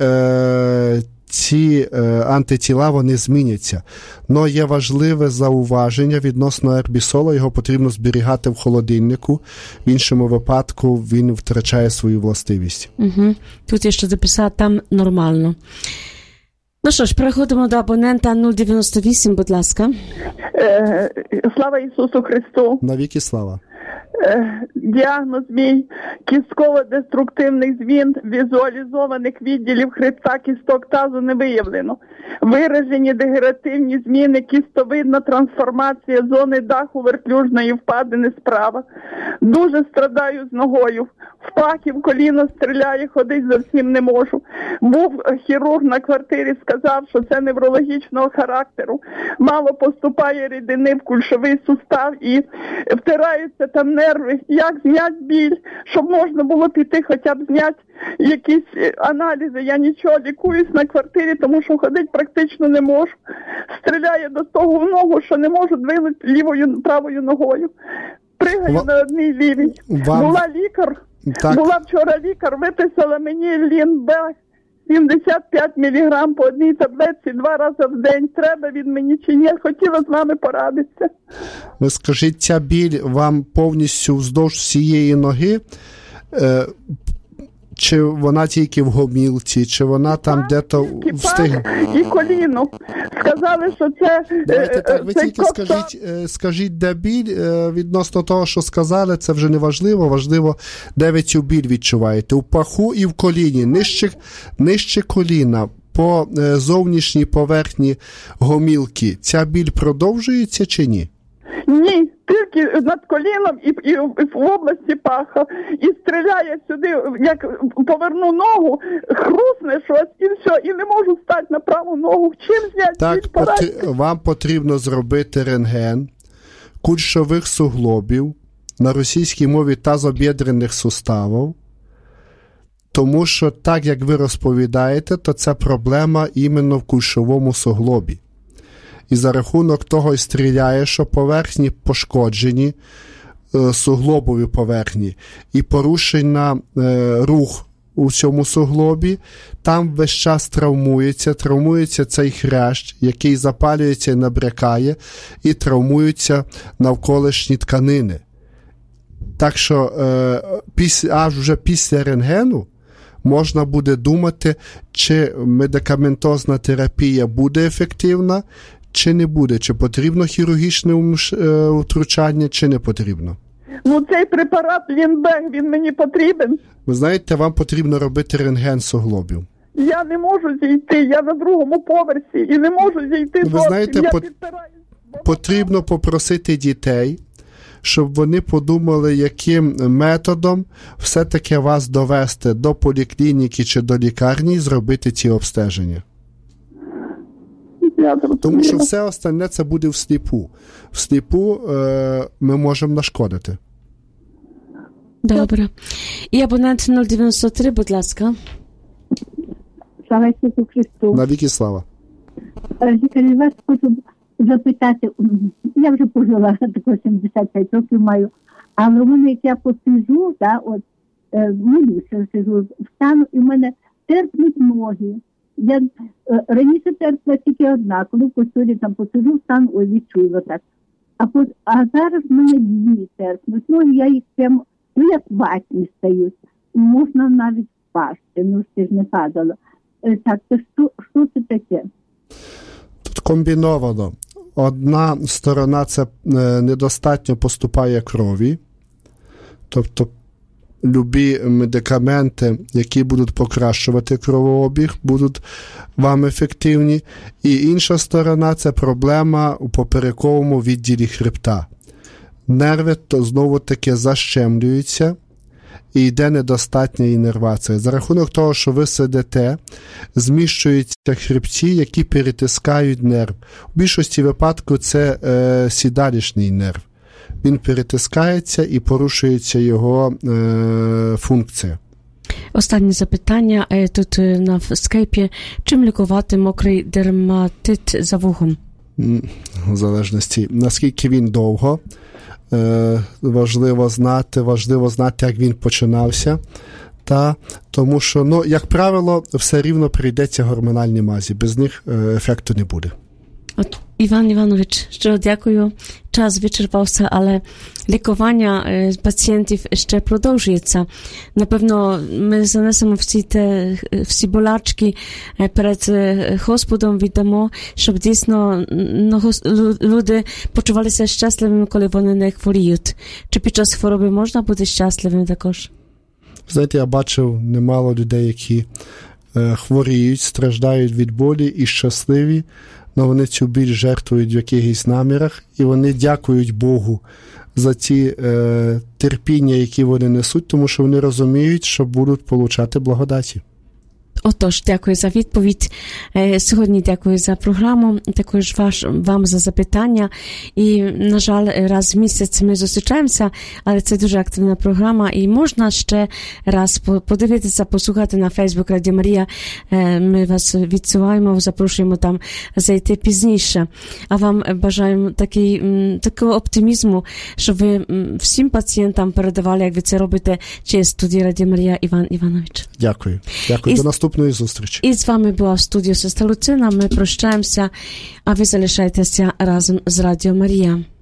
ці антитіла, вони зміняться. Но є важливе зауваження відносно ербісола, його потрібно зберігати в холодильнику, в іншому випадку він втрачає свою властивість. Тут я ще записала, там нормально. Ну що ж, переходимо до абонента 098, будь ласка. Слава Ісусу Христу. Навіки слава. Діагноз мій кістково-деструктивних змін візуалізованих відділів хребта кісток тазу не виявлено. Виражені дегенеративні зміни, кістовидна трансформація зони даху вертлюжної впадини справа. Дуже страдаю з ногою. В пахі, в коліно стріляє, ходить зовсім не можу. Був хірург на квартирі, сказав, що це неврологічного характеру. Мало поступає рідини в кульшовий сустав і втираються там нерви. Як зняти біль, щоб можна було піти хоча б зняти якісь аналізи. Я нічого, лікуюсь на квартирі, тому що ходити практично не можу. Стріляє до того в ногу, що не можу двинути лівою, правою ногою. Пригаю на одній лівій. Була лікар. Так. Була вчора лікар, виписала мені Лінбек 75 мг по одній таблетці 2 рази в день. Треба від мені чи ні? Хотіла з вами порадитися. Ви скажіть, ця біль вам повністю вздовж всієї ноги? Чи вона тільки в гомілці, чи вона там де-то встигла? І коліно. Сказали, що це... Давайте так, ви тільки скажіть, де біль. Відносно того, що сказали, це вже не важливо. Важливо, де ви цю біль відчуваєте. У паху і в коліні. Нижче коліна, по зовнішній поверхні гомілки. Ця біль продовжується чи ні? Ні, тільки над коліном і в області паха. І стріляє сюди, як поверну ногу, хрусне щось і все, і не можу стати на праву ногу. Чим зняти? Так, вам потрібно зробити рентген кульшових суглобів, на російській мові тазобідрених суставів, тому що так, як ви розповідаєте, то це проблема іменно в кульшовому суглобі. І за рахунок того й стріляє, що поверхні пошкоджені, суглобові поверхні, і порушена рух у цьому суглобі, там весь час травмується цей хрящ, який запалюється і набрякає, і травмуються навколишні тканини. Так що аж вже після рентгену можна буде думати, чи медикаментозна терапія буде ефективна, чи не буде, чи потрібно хірургічне втручання, чи не потрібно. Ну, цей препарат Лінбек, він мені потрібен. Ви знаєте, вам потрібно робити рентген суглобів. Я не можу зійти, я на 2-му поверсі і не можу зійти зовсім. Ви знаєте, потрібно попросити дітей, щоб вони подумали, яким методом все-таки вас довести до поліклініки чи до лікарні і зробити ці обстеження. Тому що все остальне це буде всліпу. Всліпу ми можемо нашкодити. Добре. І абонент 093, будь ласка. Слава Ісусу Христу. Навіки слава. Лікарі, вас хочу запитати, я вже пожила, тако 75 років маю, але в мене, як я посижу, молюся, сижу, встану, і в мене терпнуть ноги. Я раніше терпла тільки одна, коли в костюлі там посижу, встану, ой, відчую так. А зараз в мене 2 терпнуть ноги, я їх прямо, як ватні стають. Можна навіть впасти, ти ж не падала. Так, то що це таке? Тут комбіновано. Одна сторона – це недостатньо поступає крові, тобто любі медикаменти, які будуть покращувати кровообіг, будуть вам ефективні. І інша сторона – це проблема у поперековому відділі хребта. Нерви то знову-таки защемлюються, і йде недостатня іннервація. За рахунок того, що ви сидите, зміщуються хребці, які перетискають нерв. У більшості випадків це сідалищний нерв. Він перетискається і порушується його функція. Останнє запитання тут на скайпі. Чим лікувати мокрий дерматит за вухом? В залежності, наскільки він довго. Важливо знати, як він починався. Тому що, як правило, все рівно прийдеться гормональні мазі. Без них ефекту не буде. Іван Іванович, щиро дякую. Час вичерпався, але лікування пацієнтів ще продовжується. Напевно, ми занесемо всі болячки перед Господом, віддамо, щоб дійсно люди почувалися щасливими, коли вони не хворіють. Чи під час хвороби можна бути щасливим також? Знаєте, я бачив немало людей, які хворіють, страждають від болі і щасливі, але вони цю біль жертвують в якихось намірах, і вони дякують Богу за ті терпіння, які вони несуть, тому що вони розуміють, що будуть получати благодаті. Отож, дякую за відповідь. Сьогодні дякую за програму, також вам за запитання. І, на жаль, раз в місяць ми зустрічаємося, але це дуже активна програма. І можна ще раз подивитися, послухати на Facebook Радіо Марія. Ми вас відсуваємо, запрошуємо там зайти пізніше. А вам бажаємо такого оптимізму, щоб ви всім пацієнтам передавали, як ви це робите через студію Радіо Марія, Іван Іванович. Дякую. Дякую. До наступної зустрічі. І з вами була в студії сестра Луцина. Ми прощаємося, а ви залишайтеся разом з Радіо Марія.